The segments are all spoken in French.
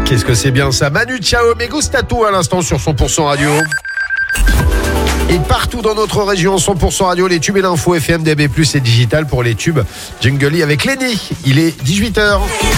Qu'est-ce que c'est bien ça. Manu Chao, Me Gusta Tu à l'instant sur 100% Radio. Et partout dans notre région, 100% Radio, les tubes et l'info FM, DAB+, et digital pour les tubes. Jungly avec Lenny. Il est 18h.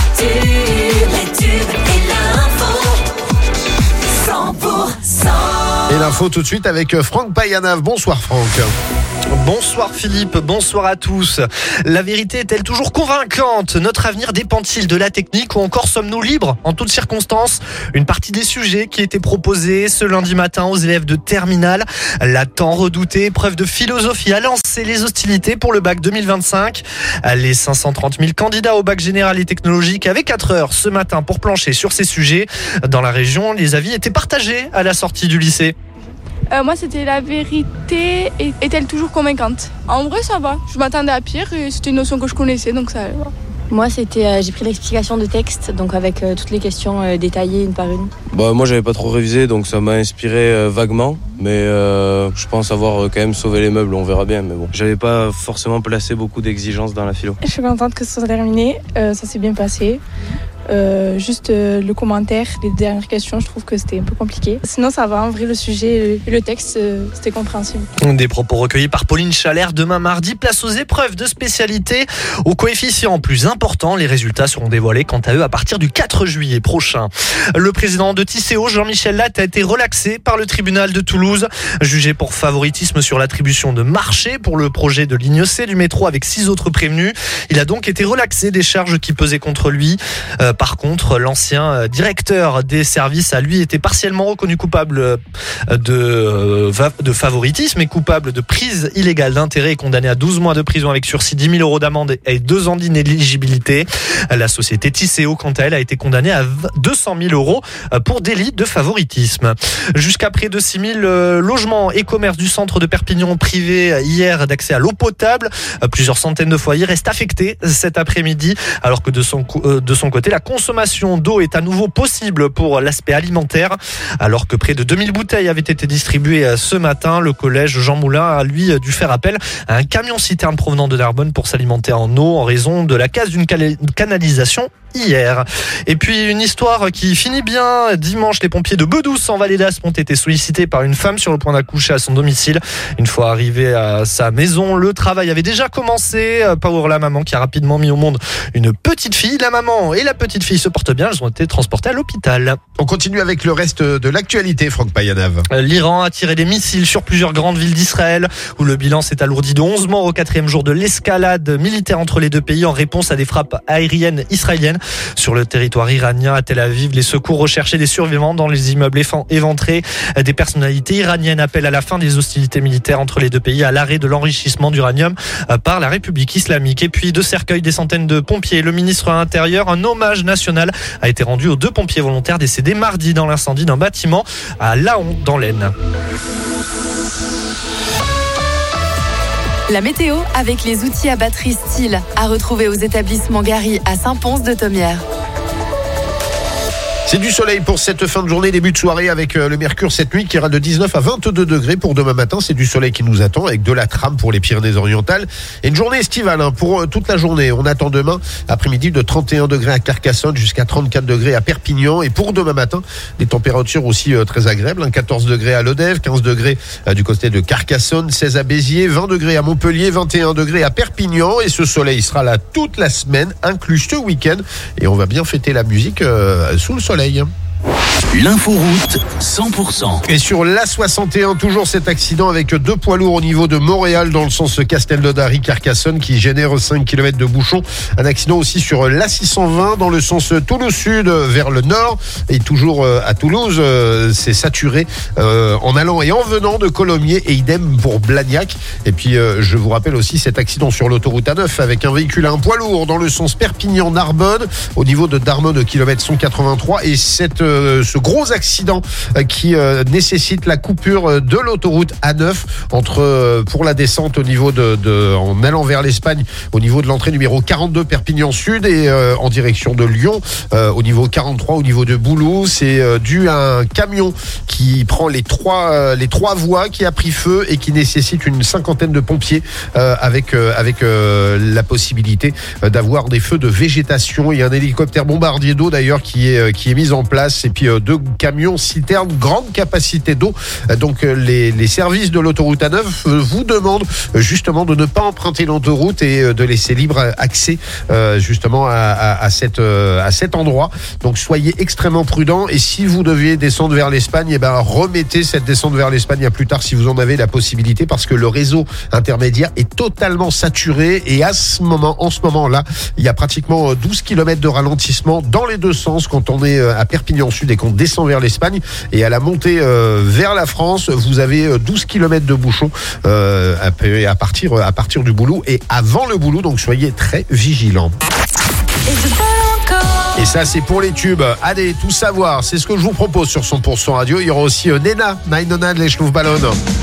Et l'info tout de suite avec Franck Payanav. Bonsoir Franck. Bonsoir Philippe, bonsoir à tous. La vérité est-elle toujours convaincante ? Notre avenir dépend-il de la technique ou encore sommes-nous libres en toutes circonstances ? Une partie des sujets qui étaient proposés ce lundi matin aux élèves de terminale. La tant redoutée épreuve de philosophie a lancé les hostilités pour le bac 2025. Les 530 000 candidats au bac général et technologique avaient 4 heures ce matin pour plancher sur ces sujets. Dans la région, les avis étaient partagés à la sortie du lycée. Moi, c'était la vérité est-elle toujours convaincante ? En vrai, ça va. Je m'attendais à pire et c'était une notion que je connaissais, donc ça va. Moi, j'ai pris l'explication de texte, donc avec toutes les questions détaillées une par une. Moi, j'avais pas trop révisé, donc ça m'a inspiré vaguement. Mais je pense avoir quand même sauvé les meubles, on verra bien. Mais bon, j'avais pas forcément placé beaucoup d'exigences dans la philo. Je suis contente que ce soit terminé, ça s'est bien passé. Juste le commentaire, les dernières questions, je trouve que c'était un peu compliqué. Sinon ça va, en vrai le sujet et le texte, c'était compréhensible. Des propos recueillis par Pauline Chalère. Demain mardi, place aux épreuves de spécialité. Au coefficient plus important, les résultats seront dévoilés quant à eux à partir du 4 juillet prochain. Le président de Tisséo, Jean-Michel Latte, a été relaxé par le tribunal de Toulouse. Jugé pour favoritisme sur l'attribution de marché pour le projet de ligne C du métro avec 6 autres prévenus. Il a donc été relaxé des charges qui pesaient contre lui. Par contre, l'ancien directeur des services a lui été partiellement reconnu coupable de favoritisme et coupable de prise illégale d'intérêt et condamné à 12 mois de prison avec sursis, 10 000 euros d'amende et 2 ans d'inéligibilité. La société Tisséo, quant à elle, a été condamnée à 200 000 euros pour délit de favoritisme. Jusqu'à près de 6 000 logements et commerces du centre de Perpignan privés hier d'accès à l'eau potable. Plusieurs centaines de foyers restent affectés cet après-midi, alors que de son côté, la consommation d'eau est à nouveau possible pour l'aspect alimentaire. Alors que près de 2000 bouteilles avaient été distribuées ce matin, le collège Jean Moulin a lui dû faire appel à un camion-citerne provenant de Narbonne pour s'alimenter en eau en raison de la casse d'une canalisation hier. Et puis une histoire qui finit bien. Dimanche, les pompiers de Bedouce en Vallée d'Aspe ont été sollicités par une femme sur le point d'accoucher à son domicile. Une fois arrivée à sa maison, le travail avait déjà commencé. Pour la maman qui a rapidement mis au monde une petite fille. La maman et la petite fille se portent bien. Elles ont été transportées à l'hôpital. On continue avec le reste de l'actualité, Franck Payanav. L'Iran a tiré des missiles sur plusieurs grandes villes d'Israël où le bilan s'est alourdi de 11 morts au 4e jour de l'escalade militaire entre les deux pays en réponse à des frappes aériennes israéliennes. Sur le territoire iranien, à Tel Aviv, les secours recherchaient des survivants dans les immeubles éventrés. Des personnalités iraniennes appellent à la fin des hostilités militaires entre les deux pays, à l'arrêt de l'enrichissement d'uranium par la République islamique. Et puis de Cercueil, des centaines de pompiers. Le ministre de l'Intérieur, un hommage national a été rendu aux 2 pompiers volontaires décédés mardi dans l'incendie d'un bâtiment à Laon, dans l'Aisne. La météo avec les outils à batterie Style à retrouver aux établissements Gary à Saint-Pons-de-Thomières. C'est du soleil pour cette fin de journée, début de soirée avec le mercure cette nuit qui ira de 19 à 22 degrés pour demain matin. C'est du soleil qui nous attend avec de la trame pour les Pyrénées-Orientales. Et une journée estivale pour toute la journée. On attend demain après-midi de 31 degrés à Carcassonne jusqu'à 34 degrés à Perpignan. Et pour demain matin, des températures aussi très agréables. 14 degrés à Lodève, 15 degrés du côté de Carcassonne, 16 à Béziers, 20 degrés à Montpellier, 21 degrés à Perpignan. Et ce soleil sera là toute la semaine, inclus ce week-end. Et on va bien fêter la musique sous le soleil. L'inforoute 100%. Et sur l'A61, toujours cet accident avec 2 poids lourds au niveau de Montréal dans le sens Castel-Naudary-Carcassonne qui génère 5 km de bouchons. Un accident aussi sur l'A620 dans le sens Toulouse-Sud vers le nord. Et toujours à Toulouse, c'est saturé en allant et en venant de Colomiers et idem pour Blagnac. Et puis je vous rappelle aussi cet accident sur l'autoroute A9 avec un véhicule à un poids lourd dans le sens Perpignan-Narbonne au niveau de Darmon au kilomètre 183 et cette ce gros accident qui nécessite la coupure de l'autoroute A9 pour la descente au niveau en allant vers l'Espagne, au niveau de l'entrée numéro 42 Perpignan Sud et en direction de Lyon, au niveau 43 au niveau de Bouloux. C'est dû à un camion qui prend les trois voies, qui a pris feu et qui nécessite une cinquantaine de pompiers avec la possibilité d'avoir des feux de végétation. Il y a un hélicoptère bombardier d'eau d'ailleurs qui est mis en place, et puis 2 camions citernes grande capacité d'eau. Donc les services de l'autoroute A9 vous demandent justement de ne pas emprunter l'autoroute et de laisser libre accès justement à cet endroit. Donc soyez extrêmement prudents, et si vous deviez descendre vers l'Espagne, remettez cette descente vers l'Espagne à plus tard si vous en avez la possibilité, parce que le réseau intermédiaire est totalement saturé, et en ce moment-là, il y a pratiquement 12 km de ralentissement dans les deux sens quand on est à Perpignan Sud et qu'on descend vers l'Espagne, et à la montée vers la France, vous avez 12 km de bouchons à partir du Bouloux et avant le Bouloux, donc soyez très vigilants. Et ça, c'est pour les tubes. Allez, tout savoir, c'est ce que je vous propose sur 100% Radio. Il y aura aussi Nena, Mein Nonad, les Schluffballon.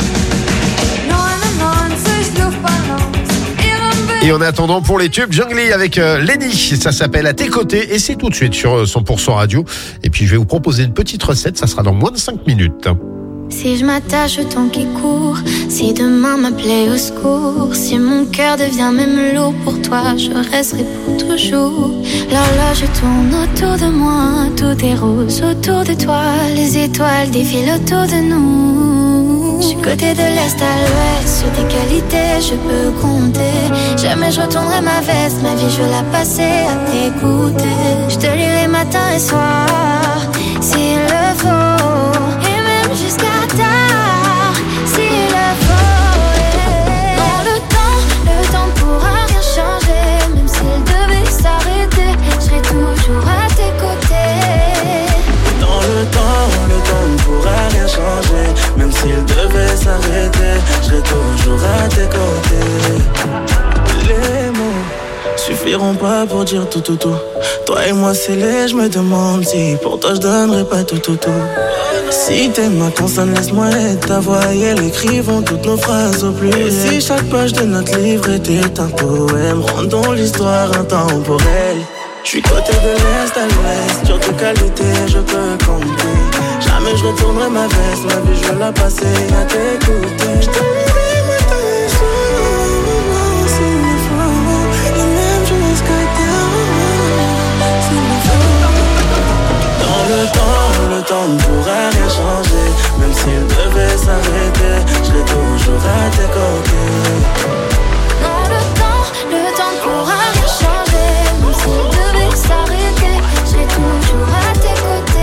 Et en attendant, pour les tubes, Jungly avec Lenny, ça s'appelle À tes côtés, et c'est tout de suite sur 100% Radio. Et puis je vais vous proposer une petite recette, ça sera dans moins de 5 minutes. Si je m'attache au temps qui court, si demain m'appelait au secours, si mon cœur devient même lourd pour toi, je resterai pour toujours. L'horloge tourne autour de moi, tout est rose autour de toi, les étoiles défilent autour de nous. Je suis côté de l'Est à l'Ouest, sur tes qualités je peux compter. Jamais je retournerai ma veste, ma vie je veux la passer à t'écouter. Je te lirai matin et soir, s'il le faut, et même jusqu'à tard, s'il le faut. Dans le temps ne pourra rien changer. Même s'il devait s'arrêter, je serai toujours à tes côtés. Dans le temps ne pourra rien changer. Même s'il devait s'arrêter, je serai toujours à tes côtés. Les mots suffiront pas pour dire tout. Toi et moi scellés, je me demande si pour toi je donnerais pas tout. Si t'aimes ma consonne, laisse-moi être ta voix et elle écrivons toutes nos phrases au pluriel. Et si chaque page de notre livre était un poème, rendons l'histoire intemporelle. Je suis côté de l'Est à l'Ouest, sur tes qualités je peux compter. Jamais je retournerai ma veste, ma vie je veux la passer à t'écouter. Je t'aimerai matin et soir, s'il le faut, et même jusqu'à tard, s'il le faut. Dans le temps ne pourra rien changer. Même s'il devait s'arrêter, je serai toujours à tes côtés. Dans le temps ne pourra rien changer. Même s'il devait s'arrêter, je serai toujours à tes côtés.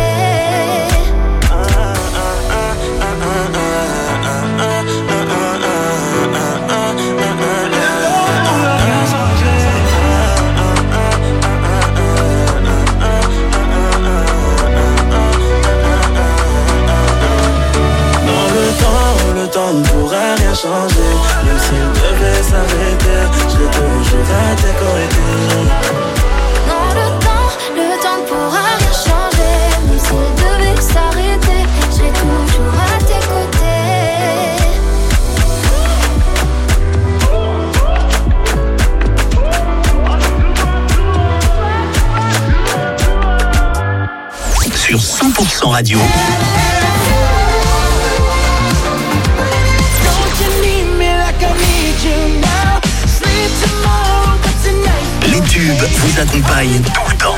Le temps ne pourra rien changer. Même s'il devait s'arrêter, je serai toujours à tes côtés. Non, le temps ne pourra rien changer. Même s'il devait s'arrêter, je serai toujours à tes côtés. Sur 100% Radio. Les tubes vous accompagnent tout le temps.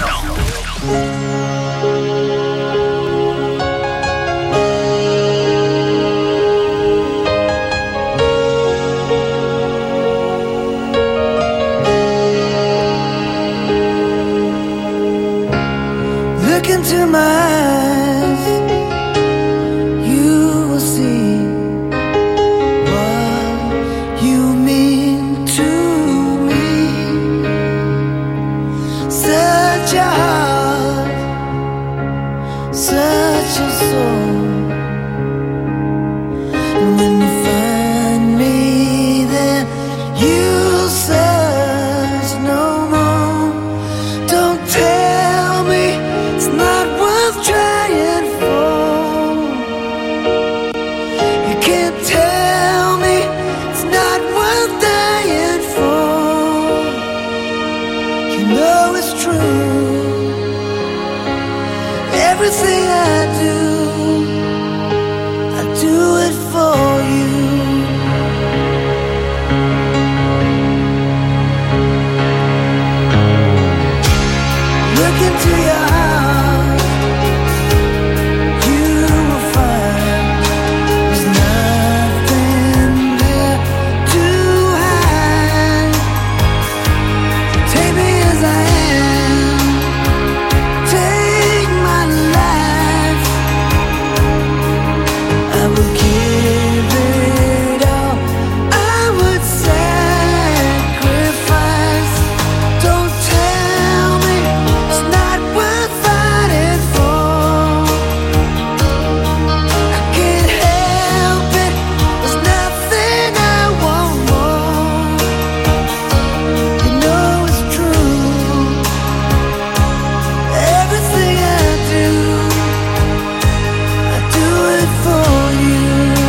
Look into my eyes, you will see what you mean to me. Such a heart, such a soul. And when you find me there, you'll search no more. Don't tell me it's not worth trying. Everything I do it for you. Look into your heart, you will find there's nothing there to hide. Take me as I am, take my life. I will give it all, I would sacrifice. Don't tell me it's not worth fighting for. I can't help it, there's nothing I want more. You know it's true, everything I do it for you.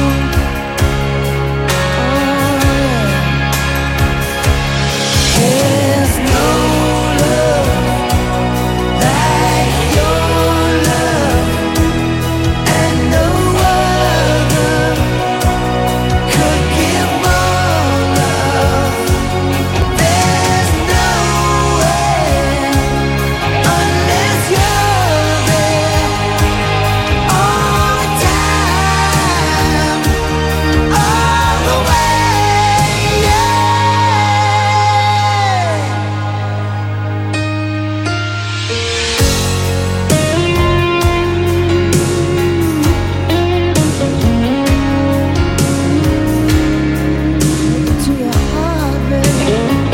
There's no love like your love, and no other could give more love. There's nowhere unless you're there all the time, all the way, yeah. To your heart, baby.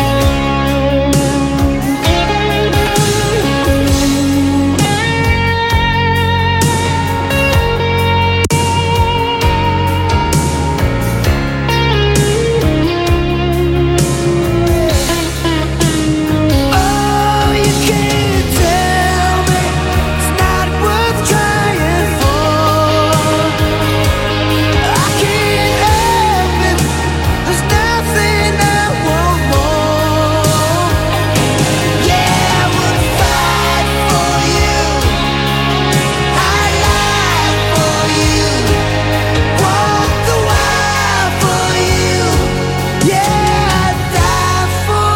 Oh, you can't tell me it's not worth trying for. I can't help it, there's nothing I want more. Yeah, I would fight for you, I'd lie for you, walk the wild for you. Yeah, I'd die for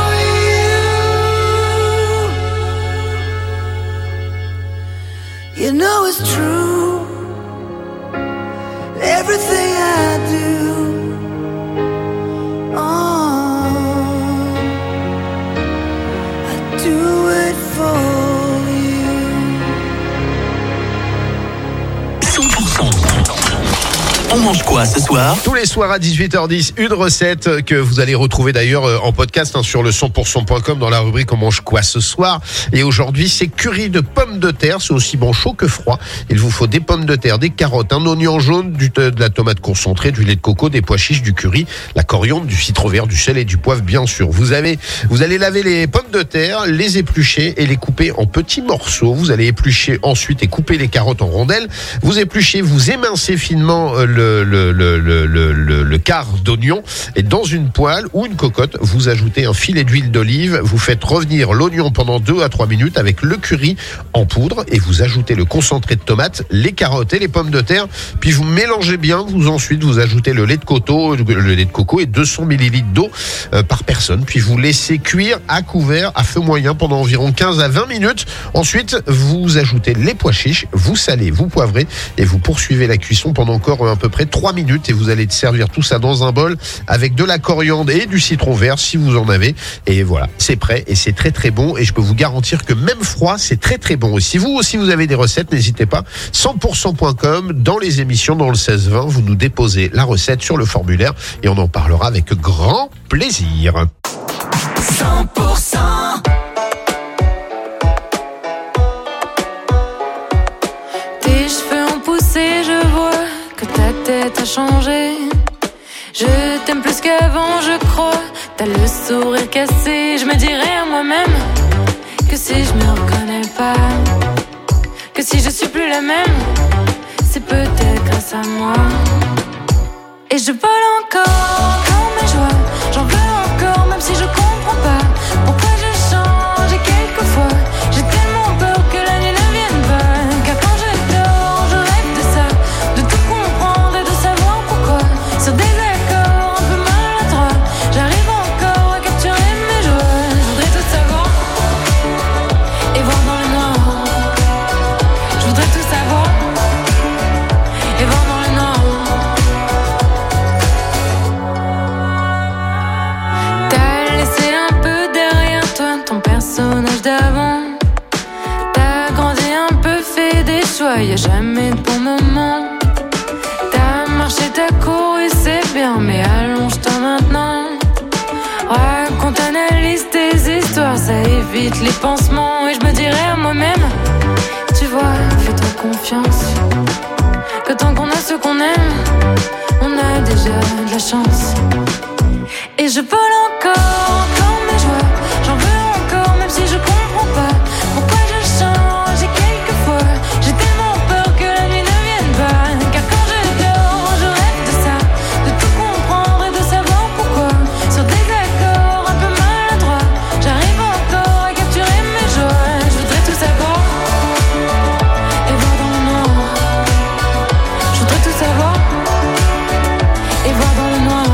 you. You know it's true, everything I do. I do it for you. 100%. On mange quoi ce soir? Tous les soirs à 18h10, une recette que vous allez retrouver d'ailleurs en podcast sur le 100%.com dans la rubrique On mange quoi ce soir. Et aujourd'hui, c'est curry de pommes de terre. C'est aussi bon chaud que froid. Il vous faut des pommes de terre, des carottes, un oignon jaune, de la tomate concentrée, du lait de coco, des pois chiches, du curry, la coriandre, du citron vert, du sel et du poivre bien sûr. Vous allez laver les pommes de terre, les éplucher et les couper en petits morceaux. Vous allez éplucher ensuite et couper les carottes en rondelles. Vous épluchez, vous émincez finement le quart d'oignon et dans une poêle ou une cocotte, vous ajoutez un filet d'huile d'olive, vous faites revenir l'oignon pendant 2 à 3 minutes avec le curry en poudre et vous ajoutez le concentré de tomate, les carottes et les pommes de terre, puis vous mélangez bien, ensuite vous ajoutez le lait de coco et 200 ml d'eau par personne, puis vous laissez cuire à couvert à feu moyen pendant environ 15 à 20 minutes. Ensuite, vous ajoutez les pois chiches, vous salez, vous poivrez et vous poursuivez la cuisson pendant encore à peu près 3 minutes et vous allez servir tout ça dans un bol avec de la coriandre et du citron vert si vous en avez. Et voilà, c'est prêt et c'est très très bon et je peux vous garantir que même froid, c'est très très bon. Et si vous aussi vous avez des recettes, n'hésitez pas, 100%.com, dans les émissions, dans le 16-20, vous nous déposez la recette sur le formulaire et on en parlera avec grand plaisir. 100%. Tes cheveux ont poussé, je vois que ta tête a changé. Je t'aime plus qu'avant, je crois. T'as le sourire cassé. Je me dirais à moi-même que si je me reconnais pas, que si je suis plus la même, c'est peut-être grâce à moi. Et je vole encore mes joies. J'en veux encore, même si je comprends pas pourquoi je change. Et quelquefois, j'ai tellement peur que la nuit ne vienne pas, car quand je ouais, y a jamais de bon moment. T'as marché, t'as couru, c'est bien, mais allonge-toi maintenant. Raconte, analyse tes histoires, ça évite les pansements. Et je me dirais à moi-même, tu vois, fais-toi confiance, que tant qu'on a ce qu'on aime, on a déjà de la chance. Et je vole encore mes joies, j'en veux encore, même si je comprends pas pourquoi je change. Et quelquefois, j'ai tellement peur que la nuit ne vienne pas. Car quand je dors, je rêve de ça, de tout comprendre et de savoir pourquoi. Sur des accords un peu maladroits, j'arrive encore à capturer mes joies. Je voudrais tout savoir et voir dans le noir. Je voudrais tout savoir et voir dans le noir.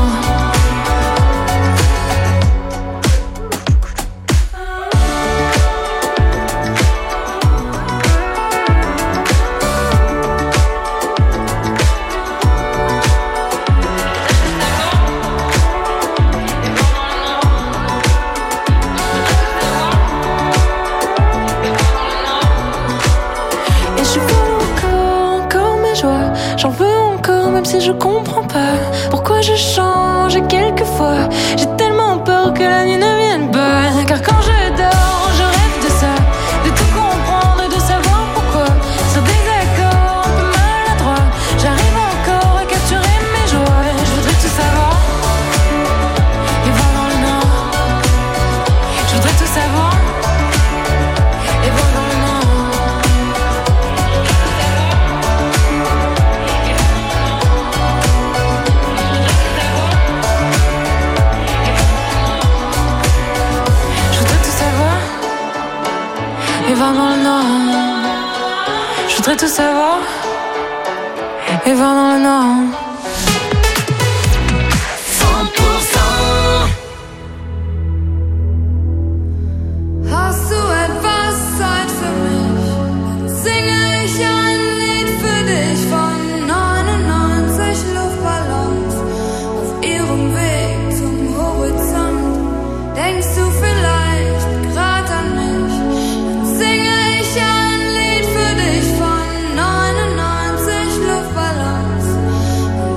Et je veux encore mes joies, j'en veux encore, même si je comprends pas pourquoi je change. Et quelquefois, j'ai tellement peur que la nuit ne vienne pas. Car quand je dors, je rêve de ça, de tout comprendre et de savoir pourquoi. Sur des accords un peu maladroits, j'arrive encore à capturer mes joies. Je voudrais tout savoir et voir dans le noir. Je voudrais tout savoir et voir dans le noir. Je voudrais tout savoir et voir dans le noir. Je voudrais tout savoir et voir dans le noir. 100%. Hast du etwas Zeit für mich? Singe ich ein Lied für dich von 99 Luftballons auf ihrem Weg zum Horizont. Denkst du vielleicht grad an mich? Dann singe ich ein Lied für dich von 99 Luftballons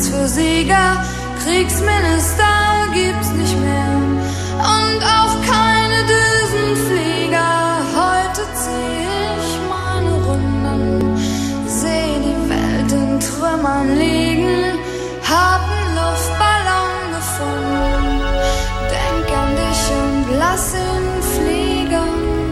Tanz für Sieger, Kriegsminister gibt's nicht mehr und auch keine Düsenflieger. Heute zieh ich meine Runden, seh die Welt in Trümmern liegen, hab 'n Luftballon gefunden, denk an dich und lass ihn fliegen.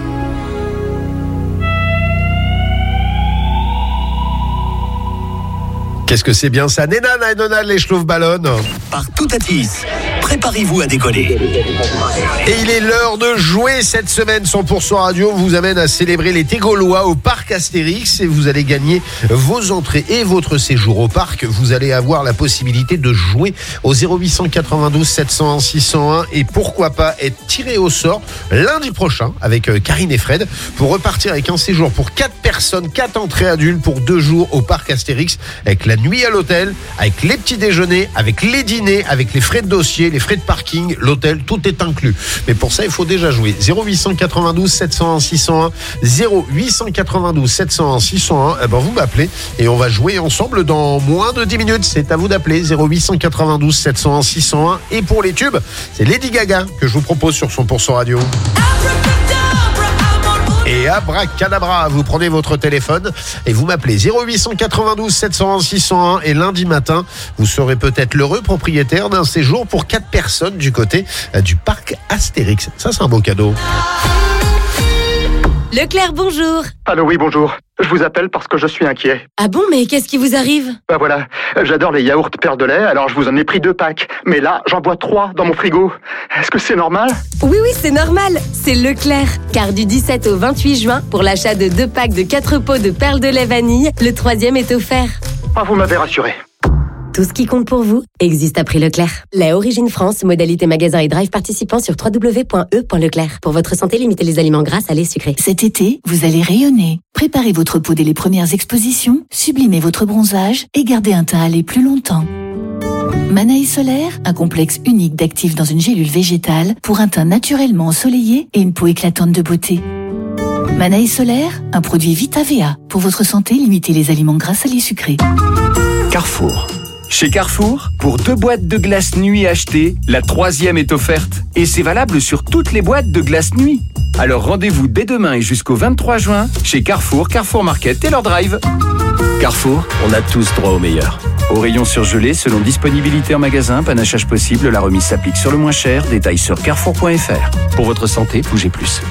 Qu'est-ce que c'est bien ça? Nenana et Nonal, les Schloufballon. Par Toutatis, préparez-vous à décoller. Et il est l'heure de jouer cette semaine. 100% Radio vous amène à célébrer l'été gaulois au parc Astérix et vous allez gagner vos entrées et votre séjour au parc. Vous allez avoir la possibilité de jouer au 0892 701 601 et pourquoi pas être tiré au sort lundi prochain avec Karine et Fred pour repartir avec un séjour pour 4 personnes, 4 entrées adultes pour 2 jours au parc Astérix avec la nuit à l'hôtel, avec les petits déjeuners, avec les dîners, avec les frais de dossier, les frais de parking, l'hôtel, tout est inclus. Mais pour ça, il faut déjà jouer. 0892 701 601, 0892 701 601. Eh ben, vous m'appelez et on va jouer ensemble dans moins de 10 minutes. C'est à vous d'appeler 0892 701 601. Et pour les tubes, c'est Lady Gaga que je vous propose sur 100% Radio. Et abracadabra, vous prenez votre téléphone et vous m'appelez 0892 701 601 et lundi matin, vous serez peut-être l'heureux propriétaire d'un séjour pour 4 personnes du côté du parc Astérix. Ça, c'est un beau cadeau. Leclerc, bonjour. Allô, oui, bonjour. Je vous appelle parce que je suis inquiet. Ah bon, mais qu'est-ce qui vous arrive? Bah voilà, j'adore les yaourts Perle de lait, alors je vous en ai pris 2 packs. Mais là, j'en bois 3 dans mon frigo. Est-ce que c'est normal? Oui, c'est normal. C'est Leclerc. Car du 17 au 28 juin, pour l'achat de 2 packs de 4 pots de perles de lait vanille, le 3e est offert. Ah, vous m'avez rassuré. Tout ce qui compte pour vous existe à prix Leclerc. Lait Origine France, modalité magasin et drive participant sur www.e.leclerc. Pour votre santé, limitez les aliments gras, salés, sucrés. Cet été, vous allez rayonner. Préparez votre peau dès les premières expositions, sublimez votre bronzage et gardez un teint allé plus longtemps. Manaï Solaire, un complexe unique d'actifs dans une gélule végétale pour un teint naturellement ensoleillé et une peau éclatante de beauté. Manaï Solaire, un produit VitaVA. Pour votre santé, limitez les aliments gras, salés, sucrés. Carrefour. Chez Carrefour, pour 2 boîtes de glace nuit achetées, la 3e est offerte. Et c'est valable sur toutes les boîtes de glace nuit. Alors rendez-vous dès demain et jusqu'au 23 juin chez Carrefour, Carrefour Market et leur drive. Carrefour, on a tous droit au meilleur. Au rayon surgelé, selon disponibilité en magasin, panachage possible, la remise s'applique sur le moins cher. Détails sur carrefour.fr. Pour votre santé, bougez plus.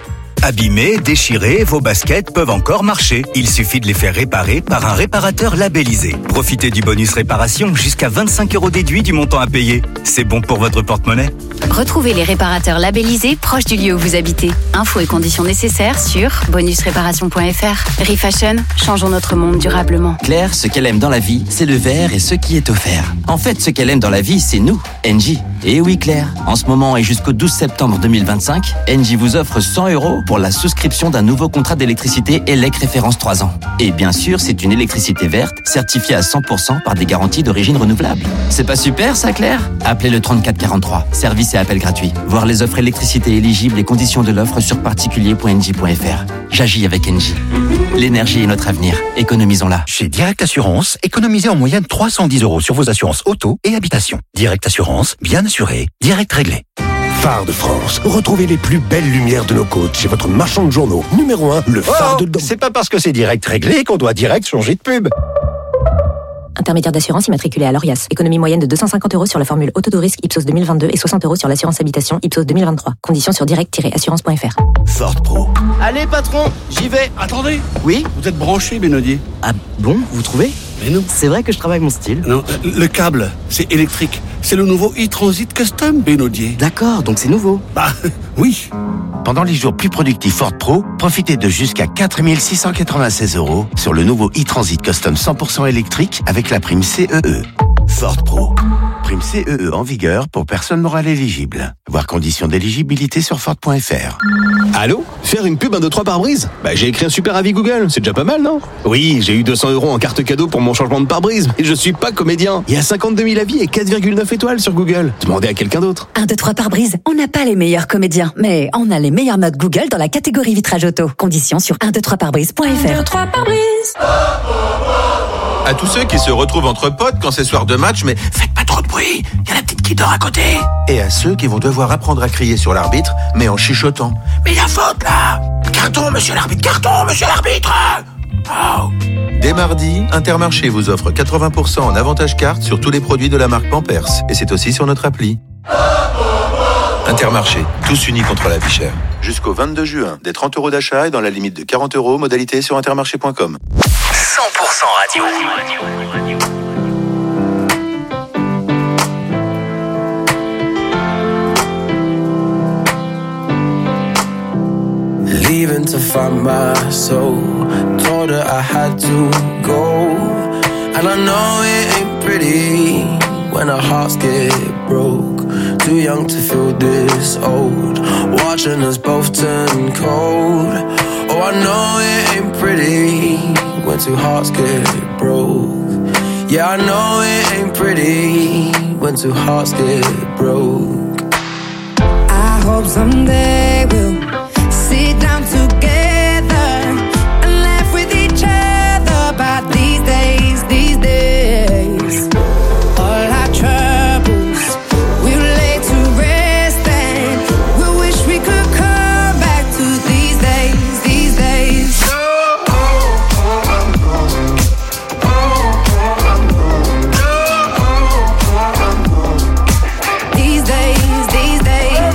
Abîmés, déchirés, vos baskets peuvent encore marcher. Il suffit de les faire réparer par un réparateur labellisé. Profitez du bonus réparation jusqu'à 25 € déduit du montant à payer. C'est bon pour votre porte-monnaie. Retrouvez les réparateurs labellisés proches du lieu où vous habitez. Infos et conditions nécessaires sur bonusréparation.fr. Refashion, changeons notre monde durablement. Claire, ce qu'elle aime dans la vie, c'est le verre et ce qui est offert. En fait, ce qu'elle aime dans la vie, c'est nous, Engie. Et oui, Claire, en ce moment et jusqu'au 12 septembre 2025, Engie vous offre 100 € pour la souscription d'un nouveau contrat d'électricité ELEC référence 3 ans. Et bien sûr, c'est une électricité verte, certifiée à 100% par des garanties d'origine renouvelable. C'est pas super, ça, Claire? Appelez le 3443. Service et appel gratuit. Voir les offres électricité éligibles et conditions de l'offre sur particulier.engie.fr. J'agis avec Engie. L'énergie est notre avenir. Économisons-la. Chez Direct Assurance, économisez en moyenne 310 € sur vos assurances auto et habitation. Direct Assurance, bien assuré, direct réglé. Phare de France. Retrouvez les plus belles lumières de nos côtes chez votre marchand de journaux. Numéro 1, le phare de... C'est pas parce que c'est direct réglé qu'on doit direct changer de pub. Intermédiaire d'assurance immatriculé à l'ORIAS. Économie moyenne de 250 € sur la formule Autorisque Ipsos 2022 et 60 € sur l'assurance habitation Ipsos 2023. Conditions sur direct-assurance.fr. Ford Pro. Allez patron, j'y vais. Attendez. Oui? Vous êtes branché, Benodier? Ah bon, vous trouvez? Mais non. C'est vrai que je travaille avec mon style. Non, le câble, c'est électrique. C'est le nouveau e-Transit Custom, Benodier. D'accord, donc c'est nouveau. Bah, oui. Pendant les jours plus productifs Ford Pro, profitez de jusqu'à 4 696 € sur le nouveau e-Transit Custom 100% électrique avec la prime CEE. Ford Pro. Prime CEE en vigueur pour personnes morales éligibles. Voir conditions d'éligibilité sur Ford.fr. Allô? Faire une pub 1, 2, 3 pare-brise? J'ai écrit un super avis Google, c'est déjà pas mal, non? Oui, j'ai eu 200 € en carte cadeau pour mon changement de pare-brise, mais je suis pas comédien. Il y a 52 000 avis et 4,9 étoiles sur Google. Demandez à quelqu'un d'autre. 1, 2, 3 pare-brise. On n'a pas les meilleurs comédiens, mais on a les meilleures notes Google dans la catégorie vitrage auto. Conditions sur 123pare-brise.fr. 1, 2, 3 pare-brise. À tous ceux qui se retrouvent entre potes quand c'est soir de match, mais faites pas trop de bruit, il y a la petite qui dort à côté. Et à ceux qui vont devoir apprendre à crier sur l'arbitre, mais en chuchotant. Mais il y a faute là. Carton, monsieur l'arbitre, carton, monsieur l'arbitre. Oh. Dès mardi, Intermarché vous offre 80% en avantage carte sur tous les produits de la marque Pampers. Et c'est aussi sur notre appli. Intermarché, tous unis contre la vie chère. Jusqu'au 22 juin, des 30 € d'achat et dans la limite de 40 €, modalité sur intermarché.com. 100% radio. Leaving to find my soul. Told her I had to go. And I know it ain't pretty when our hearts get broke. Too young to feel this old. Watching us both turn cold. Oh, I know it ain't pretty when two hearts get broke. Yeah, I know it ain't pretty when two hearts get broke. I hope someday we'll sit down together and laugh with each other about these days, these days. All our troubles we'll lay to rest and we'll wish we could come back to these days, these days. These days, these days.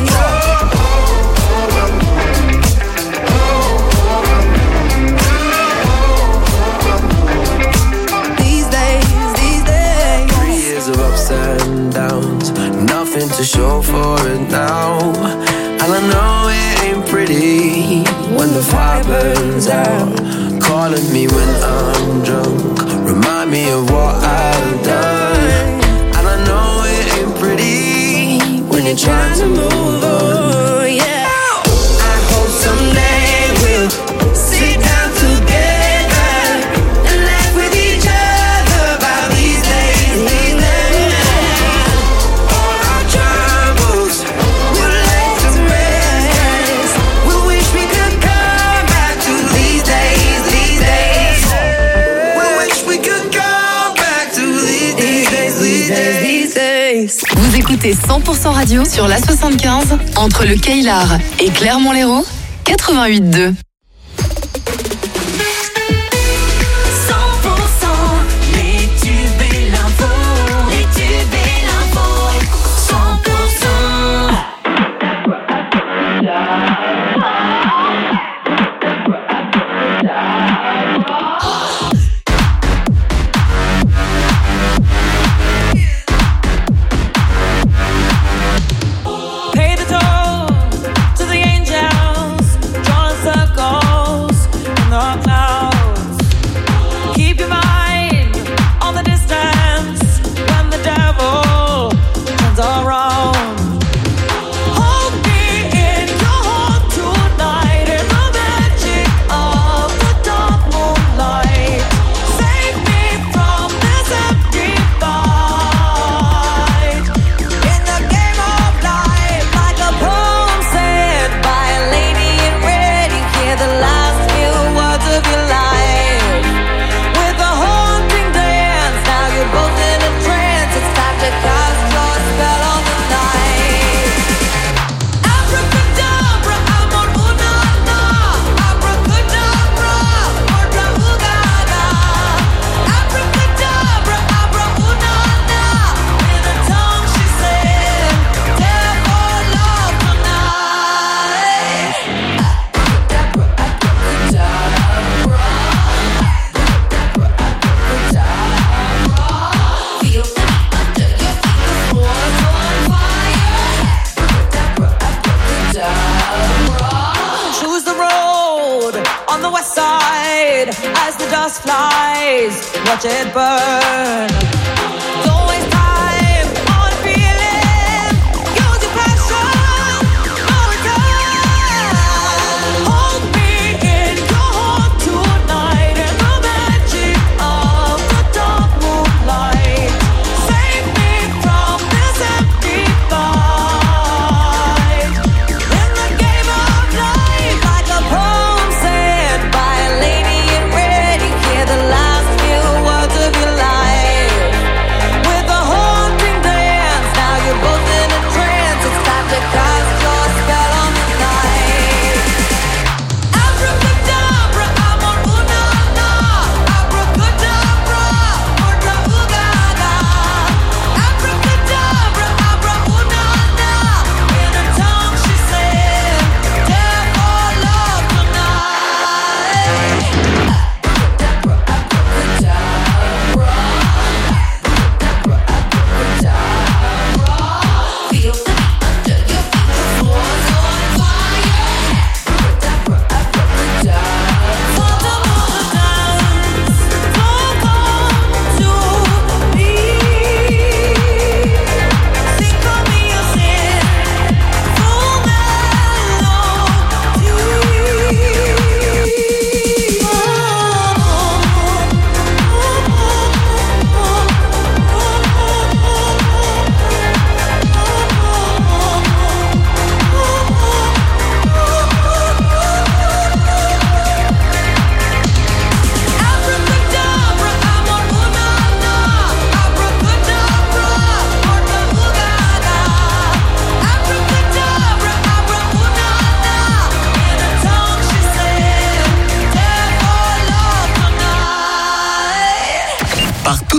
These days, these days. 3 years of ups and downs, nothing to show for it now. And I know it ain't pretty when the fire burns out. Calling me when I'm drunk, remind me of what I've done. And I know it ain't pretty when you're trying to move on. Yeah. I hope someday we'll sit down together and laugh with each other about these days, these days. All our troubles we'll lay to rest. We wish we could come back to these days, these days. We wish we could come back to these days, these days, these days. Vous écoutez 100% radio sur la 75 entre le Keilar et Clermont-Lérault 88.2. 100% les tubes et l'info, les tubes et l'info, 100%. Pay the toll to the angels, drawing circles in the clouds. Keep your mind on the distance when the devil turns around. Hold me in your heart tonight in the magic of the dark moonlight. Save me from this empty fight. In the game of life, like a poem said by a lady in red, you hear the last few words of your life. With a haunting dance, now you're both in a trance. It's time to cast your spell on the night. Abracadabra, amor una na. Abracadabra, otra jugada. Abracadabra, abra una na. In a tongue she said, devil love tonight. Abracadabra, abracadabra. Feel under your feet, the floor's on fire. Choose the road on the west side as the dust flies. Watch it burn. Don't waste time on feeling. Use your passion. No return. Hold me in your heart tonight in the magic of the dark moonlight. Save me from this empty fight. In the game of life, like a poem said by a lady in red, you hear the last few words of your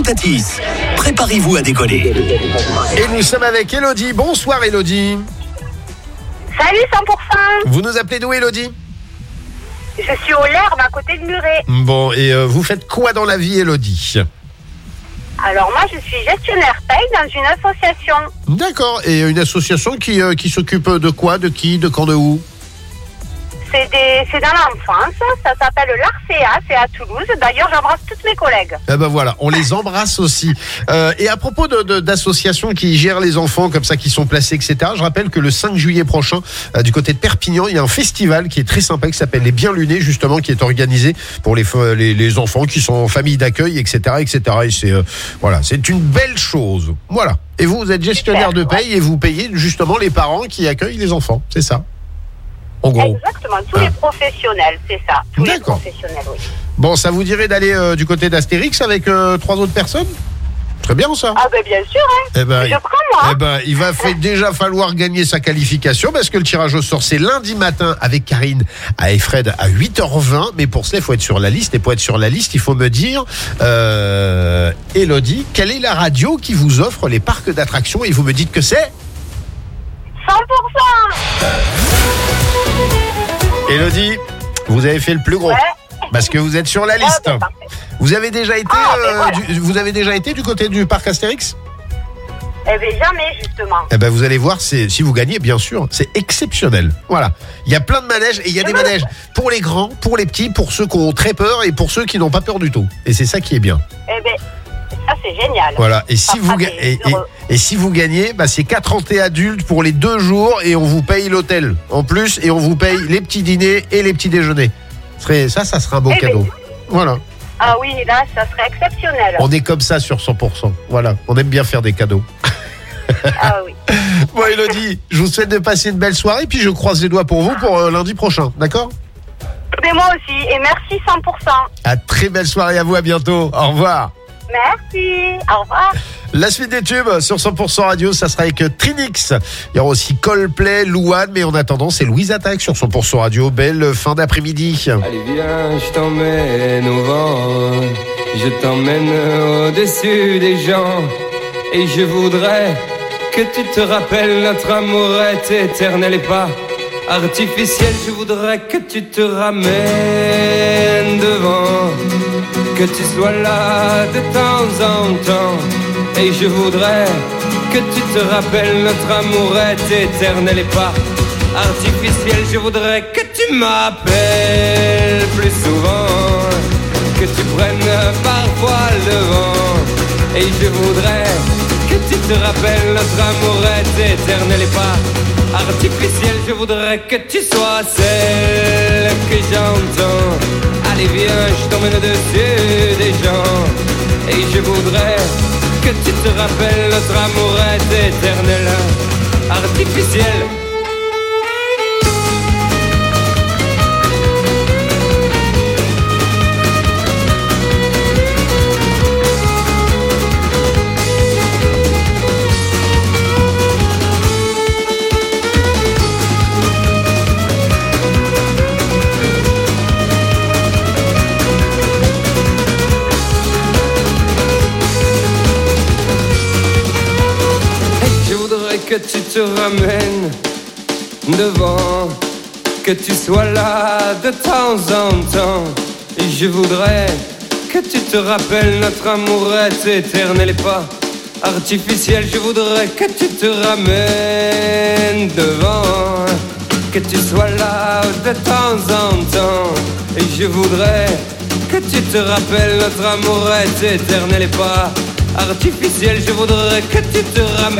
Mutatis. Préparez-vous à décoller. Et nous sommes avec Elodie. Bonsoir Elodie. Salut 100%. Vous nous appelez d'où Elodie? Je suis au Lerme à côté de Muret. Bon, et vous faites quoi dans la vie Elodie? Alors moi je suis gestionnaire paye dans une association. D'accord, et une association qui s'occupe de quoi? De qui? De quand? De où? C'est dans l'enfance, ça s'appelle l'Arcea, c'est à Toulouse. D'ailleurs j'embrasse toutes mes collègues. Eh ben voilà, on les embrasse aussi. Et à propos d'associations qui gèrent les enfants comme ça, qui sont placés, etc., je rappelle que le 5 juillet prochain, du côté de Perpignan, il y a un festival qui est très sympa, qui s'appelle Les Bien Lunés, justement, qui est organisé pour les enfants qui sont en famille d'accueil, etc., etc. Et c'est une belle chose. Voilà. Et vous êtes gestionnaire de paye et vous payez justement les parents qui accueillent les enfants, c'est ça? En gros. Exactement, tous les professionnels, c'est ça. Tous les professionnels, oui. Bon, ça vous dirait d'aller du côté d'Astérix avec 3 autres personnes? Très bien ça. Ah ben bien sûr, hein. Je prends moi. Il va déjà falloir gagner sa qualification parce que le tirage au sort c'est lundi matin avec Karine et Fred à 8h20. Mais pour cela, il faut être sur la liste. Et pour être sur la liste, il faut me dire, Elodie, quelle est la radio qui vous offre les parcs d'attractions? Et vous me dites que c'est 100%. Elodie, vous avez fait le plus gros. Ouais. Parce que vous êtes sur la liste. Vous avez déjà été du côté du parc Astérix? Eh bien jamais justement. Eh ben vous allez voir, si vous gagnez, bien sûr, c'est exceptionnel. Voilà, il y a plein de manèges et il y a des manèges pour les grands, pour les petits, pour ceux qui ont très peur et pour ceux qui n'ont pas peur du tout. Et c'est ça qui est bien. Eh bien, ça c'est génial. Voilà, et si vous gagnez, c'est 4 entrées adultes pour les 2 jours et on vous paye l'hôtel en plus et on vous paye les petits dîners et les petits déjeuners. Ça sera un beau cadeau. Voilà. Ah oui, là, ça serait exceptionnel. On est comme ça sur 100%. Voilà, on aime bien faire des cadeaux. Ah oui. Bon, Elodie, je vous souhaite de passer une belle soirée, puis je croise les doigts pour vous pour lundi prochain, d'accord? Et moi aussi, et merci 100%. À très belle soirée à vous, à bientôt. Au revoir. Merci, au revoir. La suite des tubes sur 100% Radio, ça sera avec Trinix. Il y aura aussi Coldplay, Louane, mais en attendant, c'est Louise Attaque sur 100% Radio. Belle fin d'après-midi. Allez viens, je t'emmène au vent, je t'emmène au-dessus des gens, et je voudrais que tu te rappelles, notre amour est éternel et pas artificiel. Je voudrais que tu te ramènes devant, que tu sois là de temps en temps. Et je voudrais que tu te rappelles, notre amour est éternel et pas artificiel. Je voudrais que tu m'appelles plus souvent, que tu prennes parfois le vent. Et je voudrais que tu te rappelles, notre amour est éternel et pas artificiel. Je voudrais que tu sois celle que j'entends. Allez viens, je t'emmène au-dessus des gens. Et je voudrais que tu te rappelles, notre amour est éternel, artificiel. Que tu te ramènes devant, que tu sois là de temps en temps. Et je voudrais que tu te rappelles, notre amour est éternel et pas artificiel. Je voudrais que tu te ramènes devant, que tu sois là de temps en temps. Et je voudrais que tu te rappelles, notre amour est éternel et pas artificiel. Je voudrais que tu te ramènes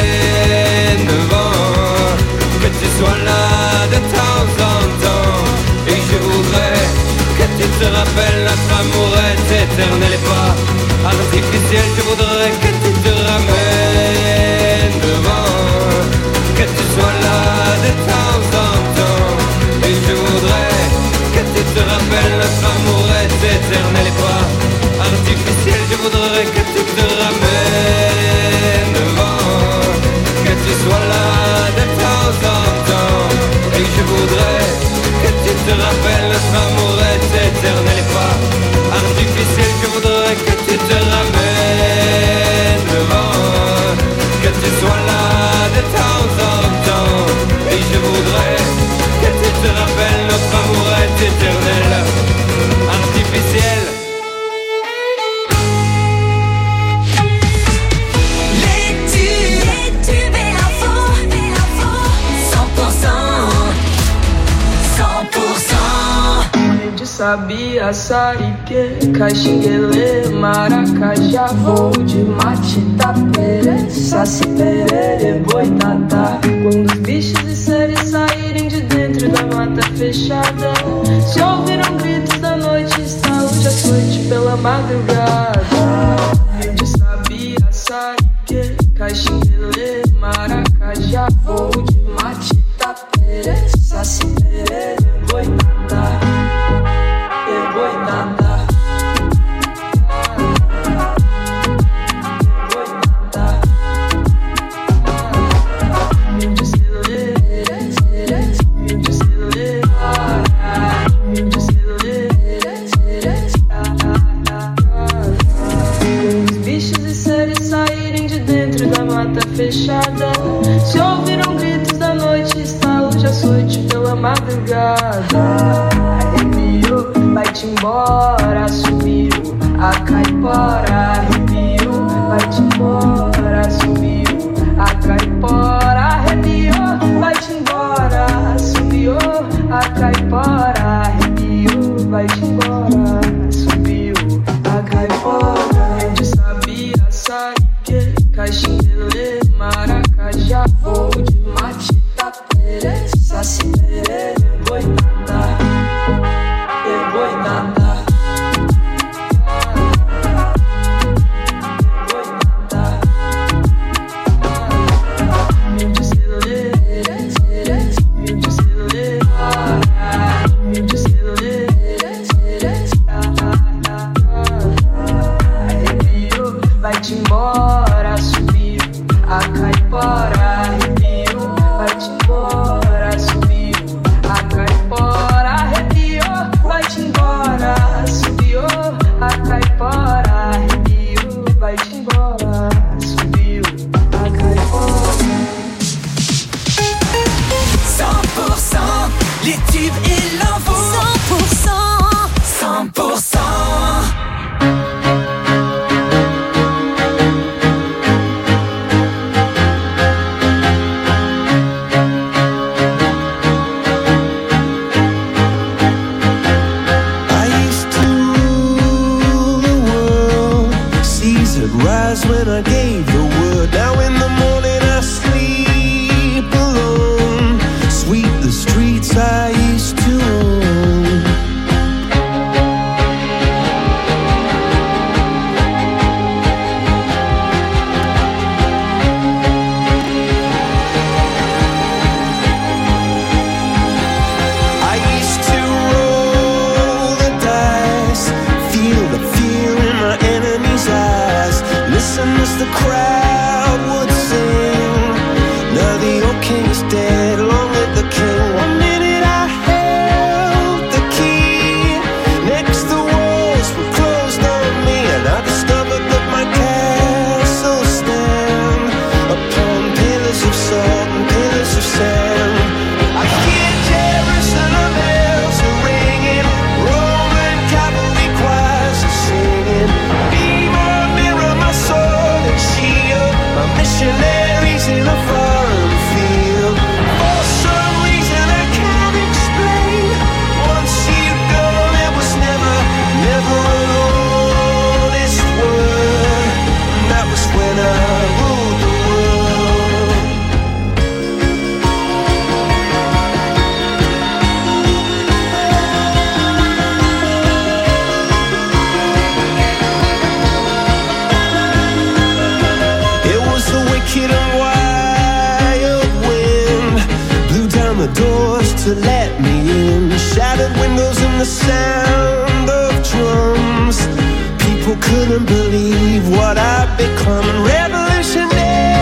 devant, que tu sois là de temps en temps. Et je voudrais que tu te rappelles, notre amour est éternel et pas artificiel. Je voudrais que tu te ramènes devant, que tu sois là de temps en temps. Et je voudrais que tu te rappelles, notre amour est éternel et pas artificiel. Je voudrais que tu te ramènes devant, que tu sois là de temps en temps. Et je voudrais que tu te rappelles, notre amour est éternel et pas artificiel. Je voudrais que tu te sabia, sarique, caxinguele, maracajá, voo de mate, tapere, saci, perere, boitatá. Quando os bichos e seres saírem de dentro da mata fechada, se ouviram gritos da noite, estalo de açoite pela madrugada. De sabia, sarique, caxinguele, maracajá, voo de mate, tapere, saci, perere, boitatá. Fechada, se ouviram gritos da noite, estalo de açoite pela madrugada. Arrepio, vai-te embora, subiu a caipora. Arrepio, vai-te embora, subiu a caipora. Arrepio, vai-te embora, subiu a caipora. Arrepio, vai-te embora, subiu a caipora. De sabia, sarique, caxinguele, maracajá, voo de mate, tapere, saci, perere, boitatá, boitatá. Vai-te embora, subiu a caipora. Arrepio, vai-te embora, subiu a caipora. Arrepio, vai-te embora, subiu a caipora. Arrepio, vai-te embora, subiu a caipora. 100%, les tubes et l'info. 100%, 100%. When I gave the word, now in the morning I sleep alone. Sweep the streets I used to own. I used to roll the dice, feel the fear in my enemy's eyes. Listen as the crowd would sing. Now the old king is dead, long live the king. 1 minute I held the key. Next the walls were closed on me, and I discovered that my castle stand upon pillars of salt and pillars of sand. I hear Jerusalem bells are ringing, Roman cavalry choirs are singing. Be my mirror, my sword and shield, my missionaries in a foreign field. For some reason I can't explain, once you've gone it was never, never an honest word. And that was when I ruled the world. It was the wicked and wild wind, blew down the doors to let me in. Shattered windows and the sound of drums. People couldn't believe what I'd become. Revolutionaries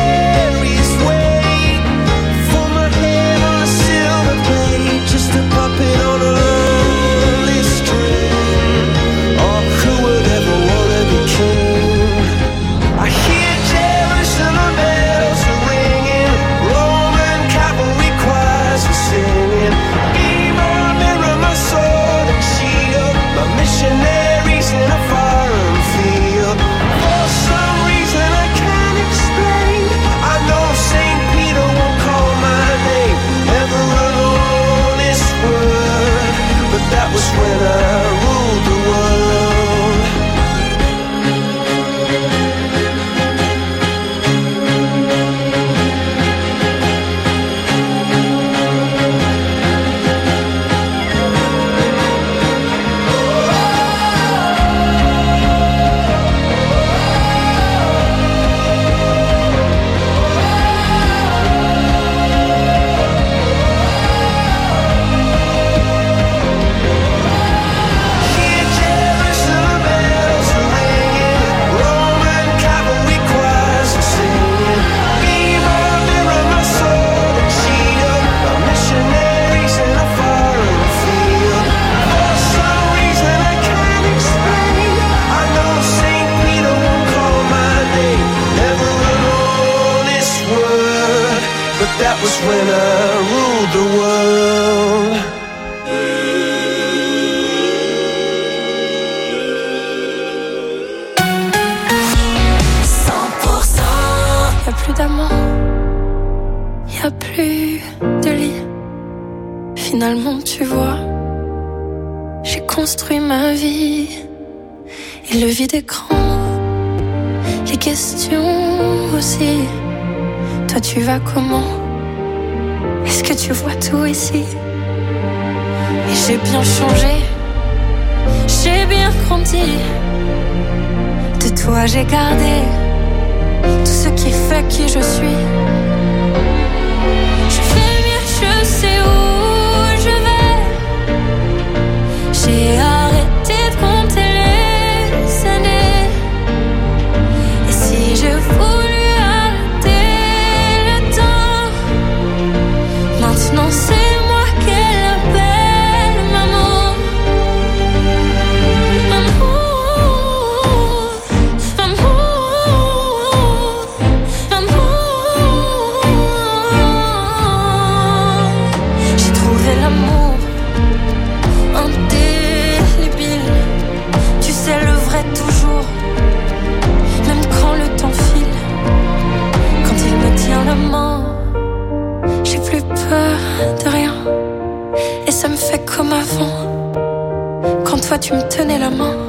wait for my head on a silver plate, just a puppet on a lonely string. Oh, who would ever wanna be king? I hear Jerusalem bells are ringing, Roman cavalry choirs are singing. Be my mirror, my sword and shield, my missionaries in a foreign field. For some reason I can't was when I ruled the world. Y'a plus d'amant, y'a plus de lit. Finalement, tu vois, j'ai construit ma vie. Et le vide écran, les questions aussi. Toi, tu vas comment? Est-ce que tu vois tout ici? Et j'ai bien changé, j'ai bien grandi. De toi, j'ai gardé tout ce qui fait qui je suis. Je fais mieux, je sais où je vais. J'ai arrêté de compter les années. Et si je voulais arrêter le temps, maintenant c'est moi qu'elle appelle maman. L'amour indélébile, tu sais le vrai toujours, même quand le temps file. Quand il me tient la main, j'ai plus peur de rien. Et ça me fait comme avant, quand toi tu me tenais la main.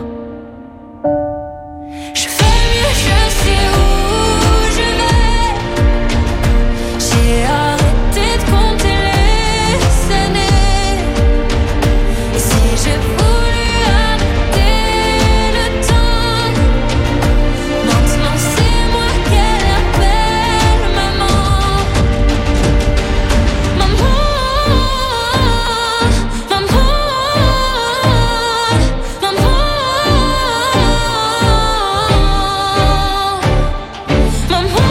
Je fais mieux, je sais où je vais. J'ai arrêté de compter. J'ai voulu arrêter le temps. Maintenant c'est moi qu'elle appelle maman. Maman, maman, maman, maman.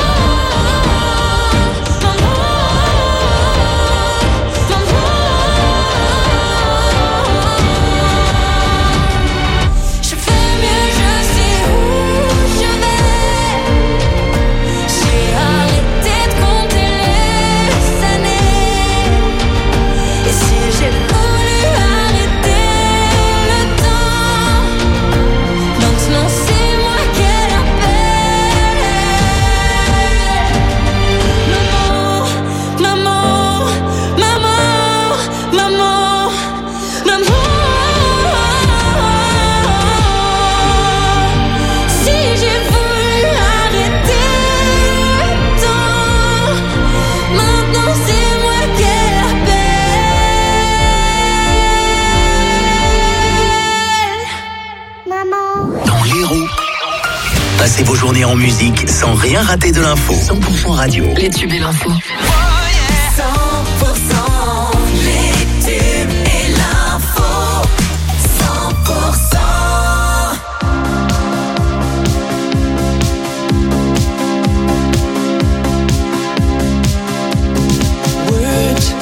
Passez vos journées en musique sans rien rater de l'info. 100% radio. Les tubes et l'info. 100% les tubes et l'info. 100%. Words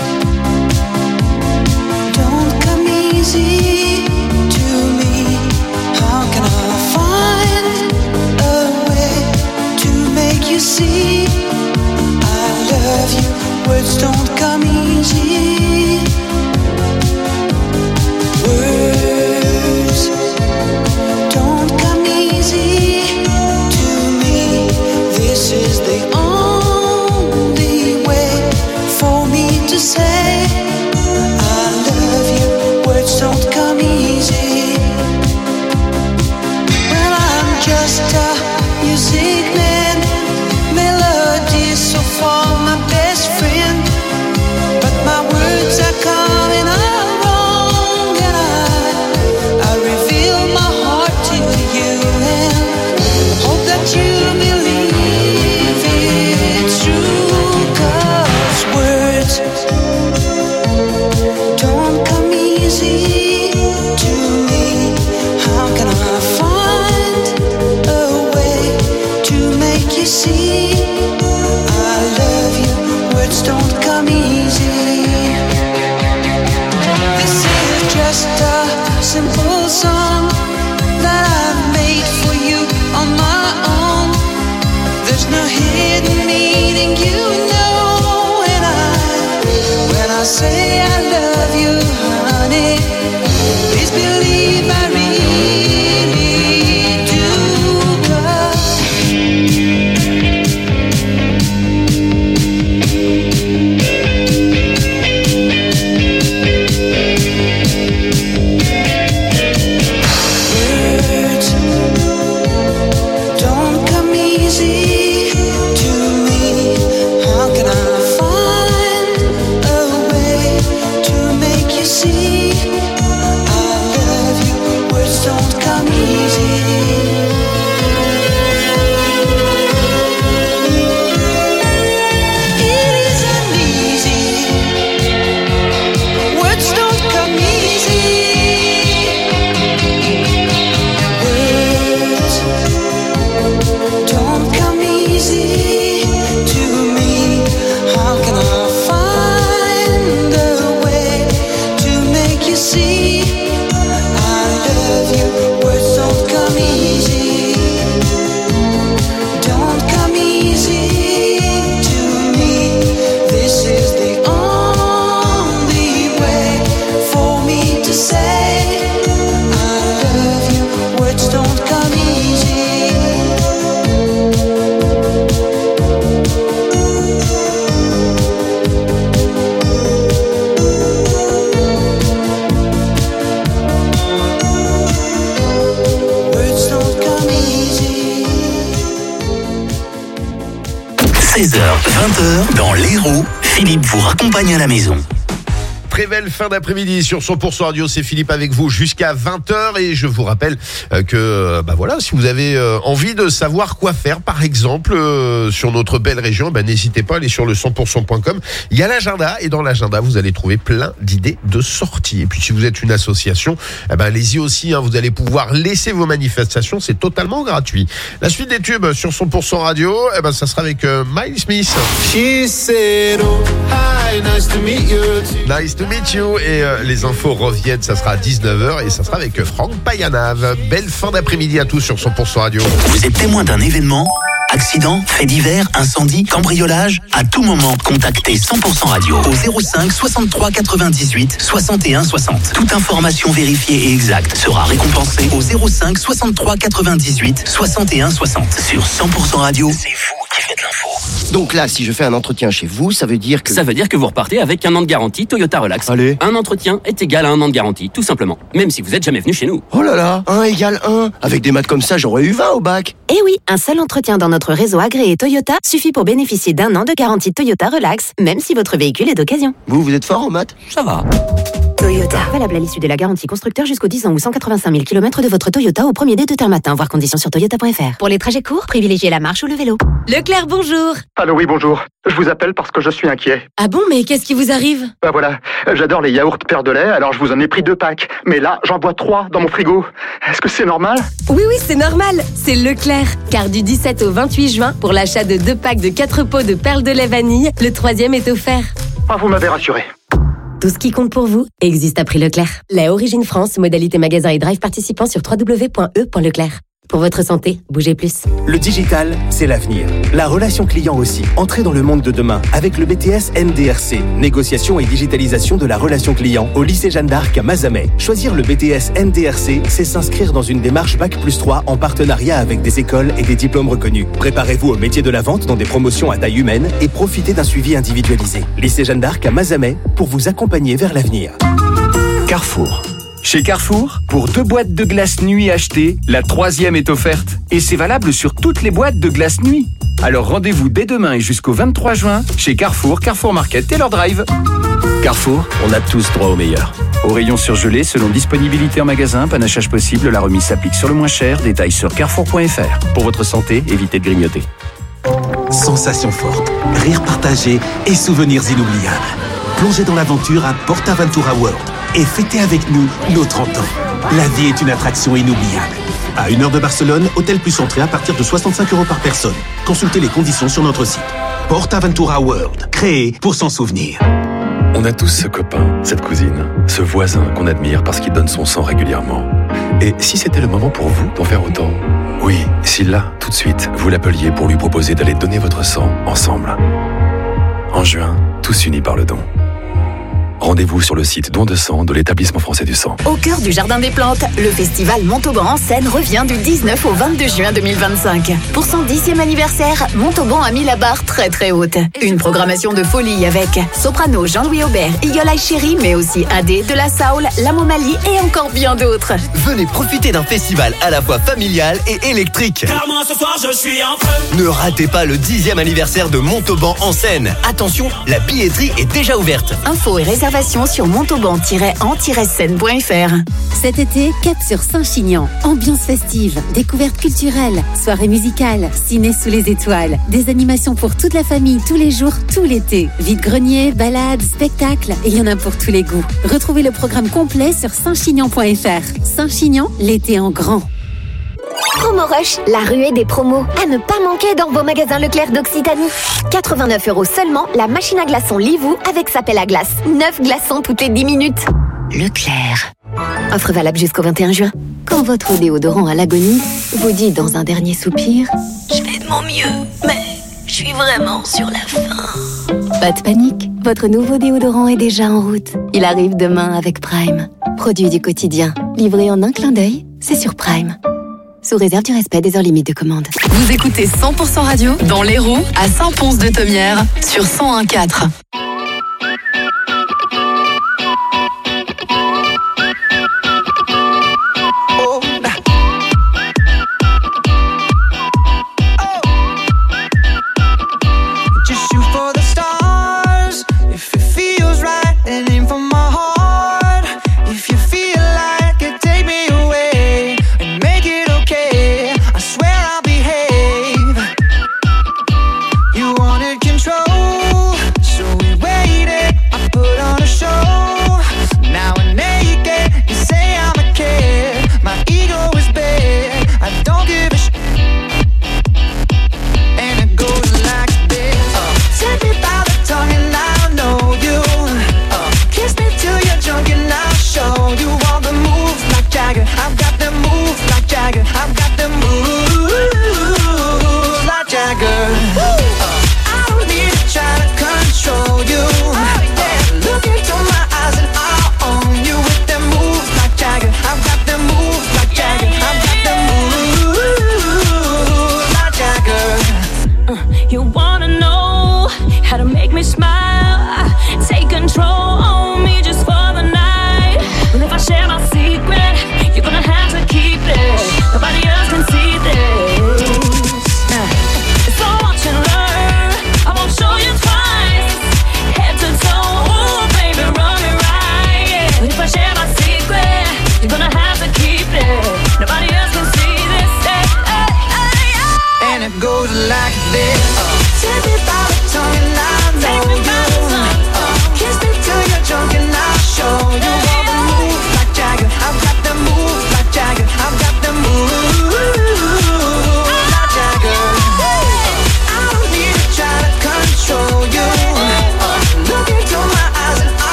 don't come easy to me. How can I find a way to make you see I love you? Words don't come easy. Words don't come easy to me. This is the only way for me to say I love you. Words don't come easy. Well, I'm just a music man. Melodies so far my best friend. But my words are coming out wrong, and I reveal my heart to you, and hope that you believe it's true. 'Cause words don't come easy to me. How can I find a way to make you see I love you? Words don't come easy. This is just a simple song that I've made for you on my own. There's no hidden meaning, you know, and I say I love you, honey, please believe I really do. 'Cause words don't come easy to me. How can I find a way to make you see I love you? Words don't come easy. It isn't easy. Words don't come easy. Words don't come easy to me. How can I find a way to make you see I love you? Words don't come easy. Don't come easy to me. This is the only way for me to say I love you. Words don't come easy. 16h, 20h, dans l'Hérault, Philippe vous raccompagne à la maison. Très belle fin d'après-midi sur 100% Radio, c'est Philippe avec vous jusqu'à 20h et je vous rappelle que voilà, si vous avez envie de savoir quoi faire par exemple sur notre belle région, n'hésitez pas à aller sur le 100%.com. Il y a l'agenda et dans l'agenda vous allez trouver plein d'idées de sorties. Et puis si vous êtes une association, allez-y aussi, vous allez pouvoir laisser vos manifestations, c'est totalement gratuit. La suite des tubes sur 100% Radio, ça sera avec Miley Smith. She said, oh, hi, nice to meet you. Nice to meet you. Et les infos reviennent, ça sera à 19h et ça sera avec Franck Payanav. Belle fin d'après-midi à tous sur 100% Radio. Vous êtes témoin d'un événement ? Accident, fait divers, incendie, cambriolage, à tout moment, contactez 100% Radio au 05 63 98 61 60. Toute information vérifiée et exacte sera récompensée au 05 63 98 61 60. Sur 100% Radio, c'est vous qui faites l'info. Donc là, si je fais un entretien chez vous, ça veut dire que... Ça veut dire que vous repartez avec un an de garantie Toyota Relax. Allez. Un entretien est égal à un an de garantie, tout simplement. Même si vous êtes jamais venu chez nous. Oh là là, 1 égale 1. Avec des maths comme ça, j'aurais eu 20 au bac. Eh oui, un seul entretien dans notre réseau agréé Toyota suffit pour bénéficier d'un an de garantie Toyota Relax, même si votre véhicule est d'occasion. Vous êtes fort en maths ? Ça va. Toyota. Valable à l'issue de la garantie constructeur jusqu'au 10 ans ou 185 000 km de votre Toyota au premier dé de terme matin. Voir conditions sur toyota.fr. Pour les trajets courts, privilégiez la marche ou le vélo. Leclerc, bonjour. Allô, oui, bonjour. Je vous appelle parce que je suis inquiet. Ah bon, mais qu'est-ce qui vous arrive ? Voilà, j'adore les yaourts Père de lait, alors je vous en ai pris 2 packs. Mais là, j'en bois 3 dans mon frigo. Est-ce que c'est normal ? Oui, c'est normal. C'est Leclerc. Car du 17 au 28 juin, pour l'achat de 2 packs de 4 pots de perles de lait vanille, le 3e est offert. Ah, vous m'avez rassuré. Tout ce qui compte pour vous existe à prix Leclerc. Lait Origine France, modalité magasin et drive participant sur www.e.leclerc. Pour votre santé, bougez plus. Le digital, c'est l'avenir. La relation client aussi. Entrez dans le monde de demain avec le BTS NDRC, négociation et digitalisation de la relation client au lycée Jeanne d'Arc à Mazamet. Choisir le BTS NDRC, c'est s'inscrire dans une démarche Bac+3 en partenariat avec des écoles et des diplômes reconnus. Préparez-vous au métier de la vente dans des promotions à taille humaine et profitez d'un suivi individualisé. Lycée Jeanne d'Arc à Mazamet pour vous accompagner vers l'avenir. Carrefour. Chez Carrefour, pour 2 boîtes de glace nuit achetées, la 3e est offerte. Et c'est valable sur toutes les boîtes de glace nuit. Alors rendez-vous dès demain et jusqu'au 23 juin chez Carrefour, Carrefour Market, Taylor Drive. Carrefour, on a tous droit au meilleur. Au rayon surgelé, selon disponibilité en magasin, panachage possible, la remise s'applique sur le moins cher. Détails sur carrefour.fr. Pour votre santé, évitez de grignoter. Sensations fortes, rires partagés et souvenirs inoubliables. Plongez dans l'aventure à PortAventura World et fêtez avec nous nos 30 ans. La vie est une attraction inoubliable. À 1 heure de Barcelone, hôtel plus entrée à partir de 65 € par personne. Consultez les conditions sur notre site. PortAventura World, créé pour s'en souvenir. On a tous ce copain, cette cousine, ce voisin qu'on admire parce qu'il donne son sang régulièrement. Et si c'était le moment pour vous d'en faire autant ? Oui, si là, tout de suite, vous l'appeliez pour lui proposer d'aller donner votre sang ensemble. En juin, tous unis par le don. Rendez-vous sur le site Don de sang de l'Établissement français du sang. Au cœur du Jardin des Plantes, le festival Montauban en scène revient du 19 au 22 juin 2025. Pour son 10e anniversaire, Montauban a mis la barre très très haute. Une programmation de folie avec Soprano, Jean-Louis Aubert, Eagle Eye Cherry, mais aussi AD, De La Soul, La Momalie et encore bien d'autres. Venez profiter d'un festival à la fois familial et électrique. Car moi ce soir je suis en feu. Ne ratez pas le 10e anniversaire de Montauban en scène. Attention, la billetterie est déjà ouverte. Infos et réservations sur montauban-en-scène.fr. Cet été, cap sur Saint-Chinian. Ambiance festive, découverte culturelle, soirée musicale, ciné sous les étoiles. Des animations pour toute la famille, tous les jours, tout l'été. Vide-grenier, balades, spectacles, et il y en a pour tous les goûts. Retrouvez le programme complet sur saintchinian.fr. Saint-Chinian, l'été en grand. Promo Rush, la ruée des promos. À ne pas manquer dans vos magasins Leclerc d'Occitanie. 89 € seulement, la machine à glaçons Livou avec sa pelle à glace. 9 glaçons toutes les 10 minutes. Leclerc. Offre valable jusqu'au 21 juin. Quand votre déodorant à l'agonie vous dit dans un dernier soupir « Je fais de mon mieux, mais je suis vraiment sur la fin ». Pas de panique, votre nouveau déodorant est déjà en route. Il arrive demain avec Prime. Produit du quotidien, livré en un clin d'œil, c'est sur Prime. Sous réserve du respect des heures limites de commande. Vous écoutez 100% radio dans l'Hérault, à Saint-Pons-de-Thomières, sur 101.4.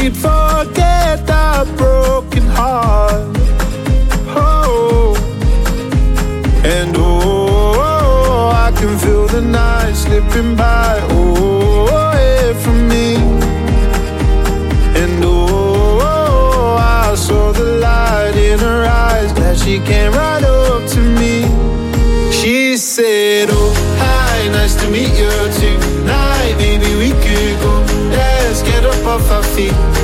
could forget that broken heart. Oh, and oh, I can feel the night slipping by. Oh, away from me. And oh, I saw the light in her eyes. Glad she came right up to me. She said, oh, hi, nice to meet you tonight. Maybe we could go. Let's get up off our feet.